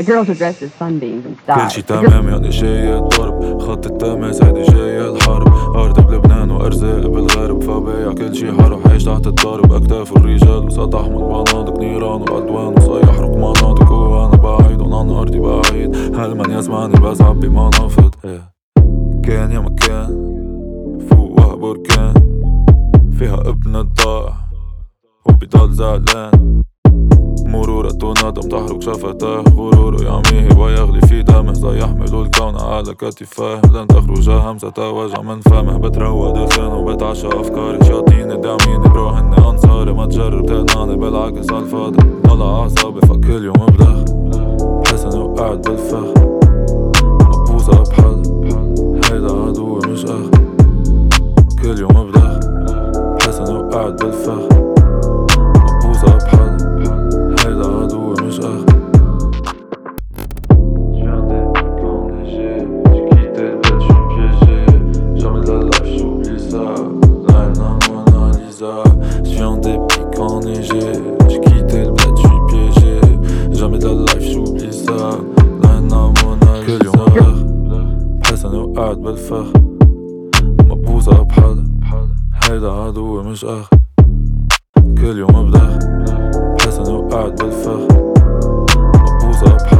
The girls are dressed as sunbeams and كل stars. شي تمام يعني جاي الضرب، خط التماس هادي جاي الحرب. أرض بلبنان وأرزاق بالغرب، فبايع كل شي حرب عايش تحت الضرب. أكتاف الرجال وسطح من البنادق، نيران وألوان وصيح رك مناطق. وأنا بعيد عن أرضي بعيد، هل من يسمعني بزعب بمنافذ. كان يا مكان فوقها بركان، فيها ابن الضائع وبيضل زعلان. مرورة وندم تحرق شفتاه، غروره يعميه ويغلي في دمه. سيحمل الكون على كتفاه، لن تخرج همسة وجع من فمه. بتروى دخان وبتعشى أفكاري، شاطيني دعميني برو هني أنصاري. ما تجرب تقنعني بالعكس عالفاضي، ضل أعصابي فكل يوم بدخ. بحس اني وقعت بالفخ، مبوظة بحد هيدا عدوي مش أخ. كل يوم بدخ، بحس اني وقعت بالفخ، مبوظة بحد هيدا عدوي مش أخ. J'viens des pics enneigés, j'quitte le bled, j'suis piégé. Jamais de la life, j'oublie ça. L'haine à Mona Lisa. كل يوم بدخ، بحس اني وقعت بالفخ، مبوظة بحد هيدا عدوي مش أخ. كل يوم بدخ، بحس اني وقعت بالفخ، مبوظة بحد